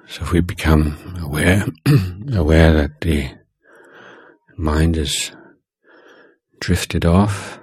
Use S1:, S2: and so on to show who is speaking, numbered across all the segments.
S1: So if we become aware that the mind has drifted off,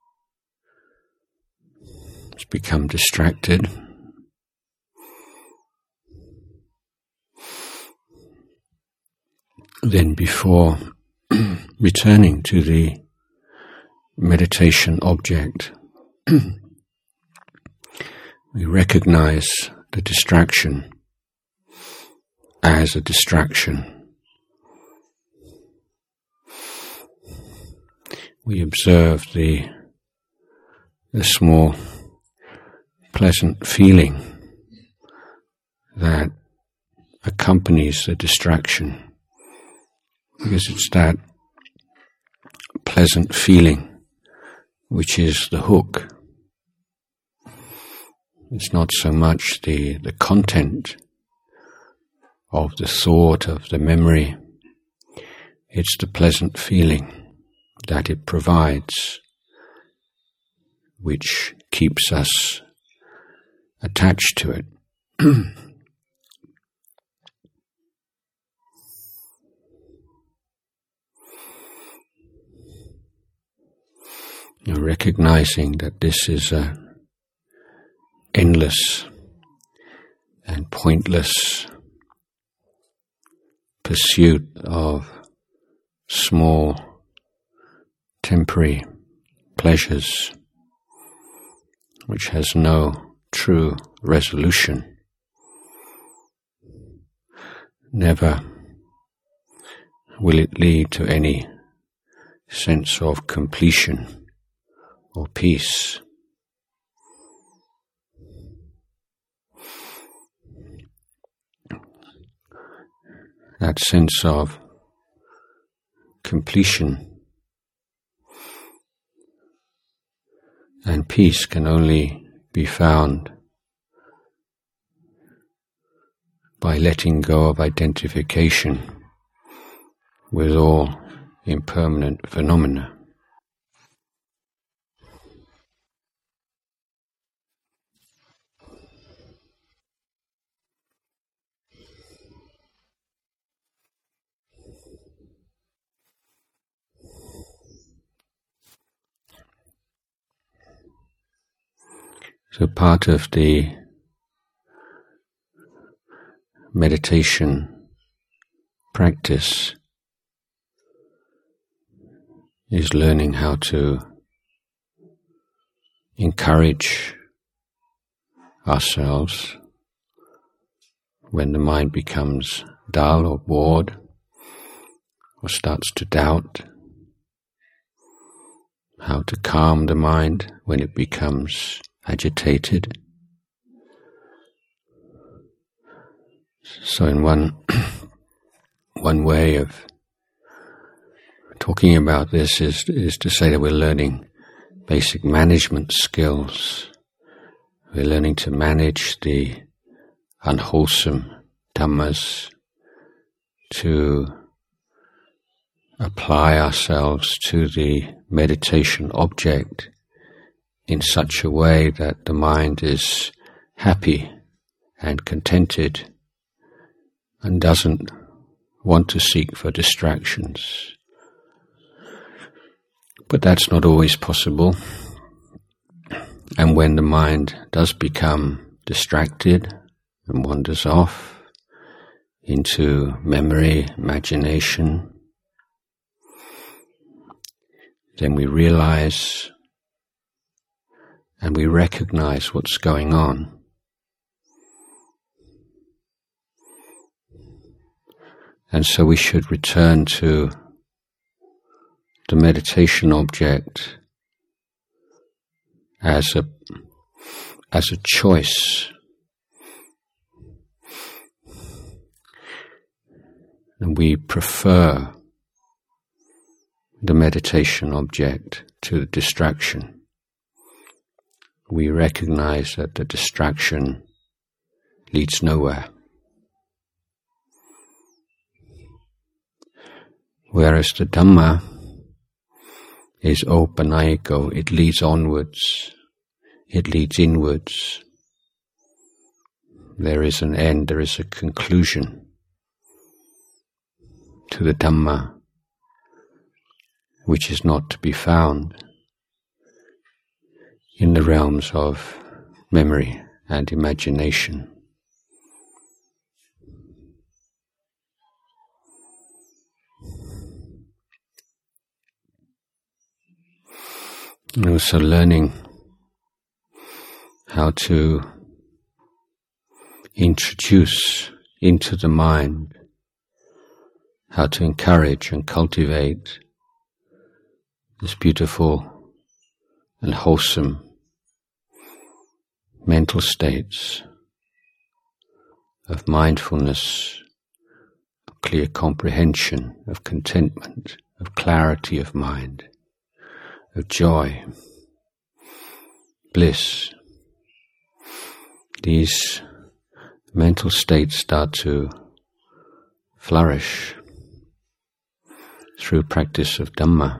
S1: it's become distracted, then before returning to the meditation object, we recognize the distraction as a distraction. We observe the small pleasant feeling that accompanies the distraction, because it's that pleasant feeling which is the hook. It's not so much the content of the thought, of the memory. It's the pleasant feeling that it provides, which keeps us attached to it. You're recognizing that this is an endless and pointless pursuit of small, temporary pleasures, which has no true resolution. Never will it lead to any sense of completion or peace. That sense of completion and peace can only be found by letting go of identification with all impermanent phenomena. So part of the meditation practice is learning how to encourage ourselves when the mind becomes dull or bored or starts to doubt, how to calm the mind when it becomes agitated. So in one way of talking about this is to say that we're learning basic management skills. We're learning to manage the unwholesome dhammas, to apply ourselves to the meditation object in such a way that the mind is happy and contented and doesn't want to seek for distractions. But that's not always possible. And when the mind does become distracted and wanders off into memory, imagination, then we realize and we recognize what's going on. And so we should return to the meditation object as a choice. And we prefer the meditation object to the distraction. We recognize that the distraction leads nowhere. Whereas the Dhamma is opanayiko, it leads onwards, it leads inwards. there is an end, there is a conclusion to the Dhamma, which is not to be found in the realms of memory and imagination. And also learning how to introduce into the mind, how to encourage and cultivate this beautiful and wholesome mental states of mindfulness, of clear comprehension, of contentment, of clarity of mind, of joy, bliss. These mental states start to flourish through practice of Dhamma.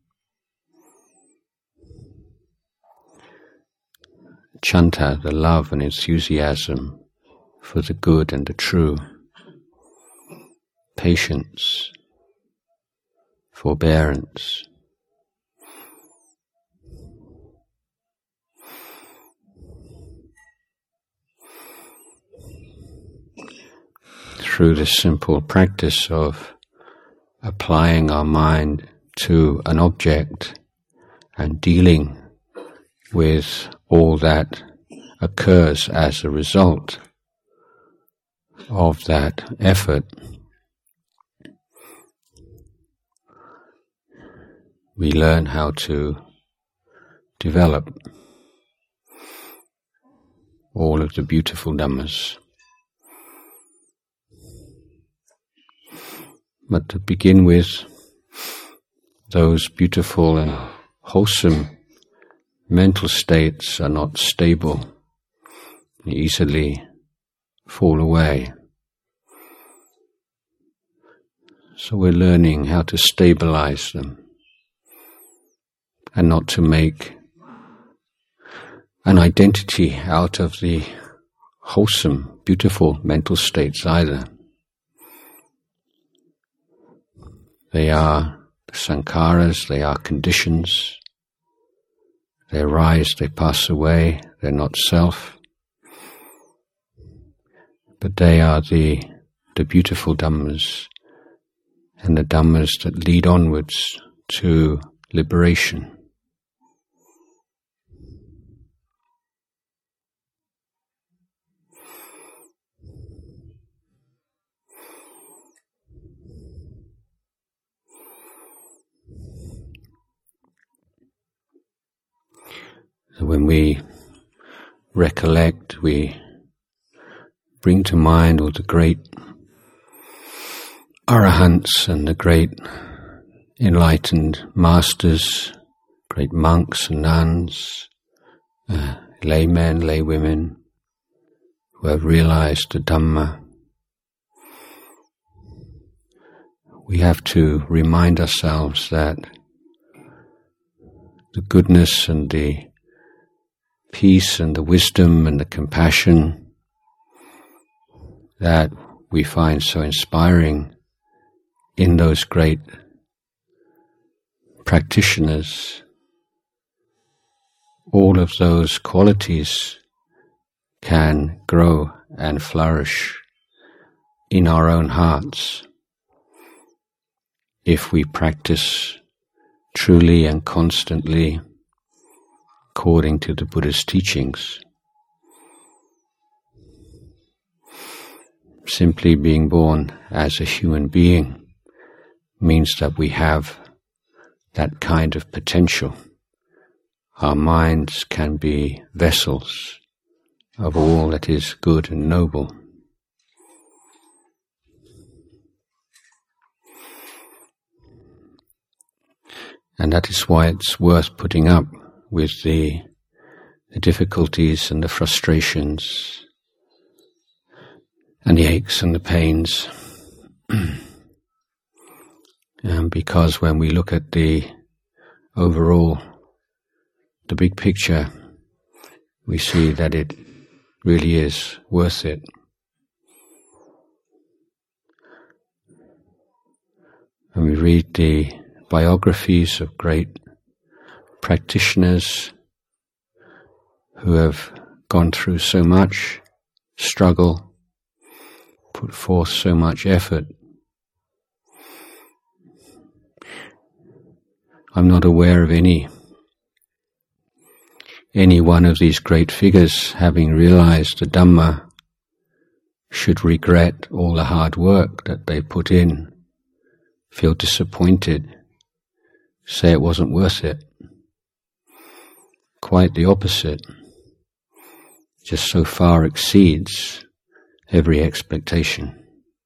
S1: Chanta, the love and enthusiasm for the good and the true. Patience, forbearance. Through this simple practice of applying our mind to an object and dealing with all that occurs as a result of that effort, we learn how to develop all of the beautiful Dhammas. But to begin with, those beautiful and wholesome mental states are not stable, they easily fall away. So we're learning how to stabilize them and not to make an identity out of the wholesome, beautiful mental states either. They are sankharas, they are conditions. They arise, they pass away, they're not self. But they are the beautiful Dhammas and the Dhammas that lead onwards to liberation. When we recollect, we bring to mind all the great arahants and the great enlightened masters, great monks and nuns, laymen, laywomen, who have realized the Dhamma. We have to remind ourselves that the goodness and the peace and the wisdom and the compassion that we find so inspiring in those great practitioners, all of those qualities can grow and flourish in our own hearts if we practice truly and constantly according to the Buddha's teachings. Simply being born as a human being means that we have that kind of potential. Our minds can be vessels of all that is good and noble. And that is why it's worth putting up with the difficulties and the frustrations and the aches and the pains. Because when we look at the overall, the big picture, we see that it really is worth it. And we read the biographies of great practitioners who have gone through so much struggle, put forth so much effort. I'm not aware of any one of these great figures, having realized the Dhamma, should regret all the hard work that they put in, feel disappointed, say it wasn't worth it. Quite the opposite. Just so far exceeds every expectation.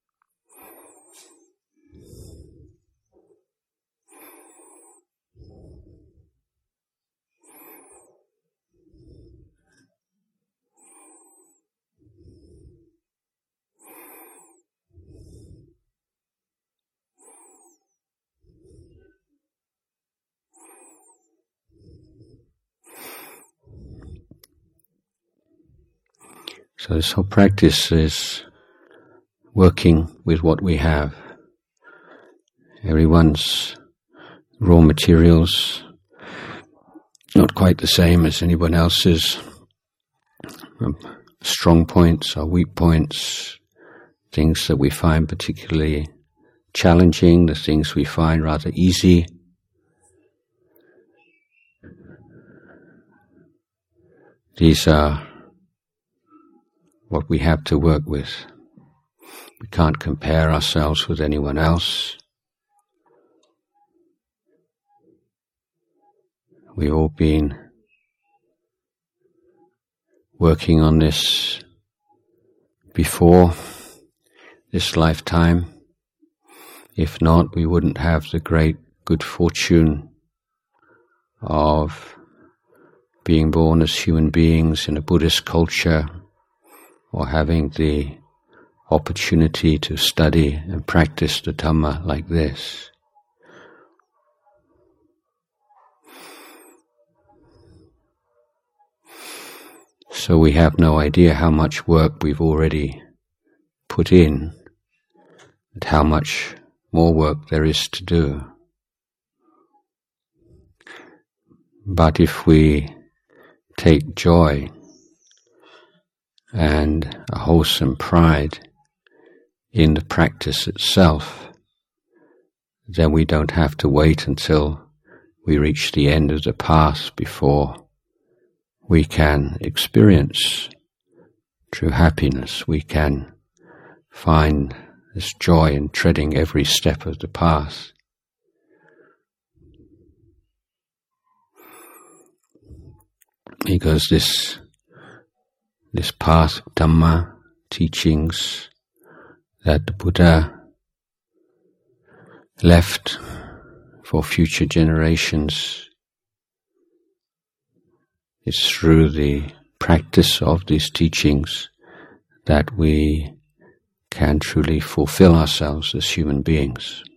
S1: So this whole practice is working with what we have. Everyone's raw materials, not quite the same as anyone else's. Strong points or weak points, things that we find particularly challenging, the things we find rather easy. These are what we have to work with. We can't compare ourselves with anyone else. We've all been working on this before this lifetime. If not, we wouldn't have the great good fortune of being born as human beings in a Buddhist culture, or having the opportunity to study and practice the Dhamma like this. So we have no idea how much work we've already put in, and how much more work there is to do. But if we take joy and a wholesome pride in the practice itself, then we don't have to wait until we reach the end of the path before we can experience true happiness. We can find this joy in treading every step of the path. Because this path of Dhamma, teachings that the Buddha left for future generations, it's through the practice of these teachings that we can truly fulfill ourselves as human beings.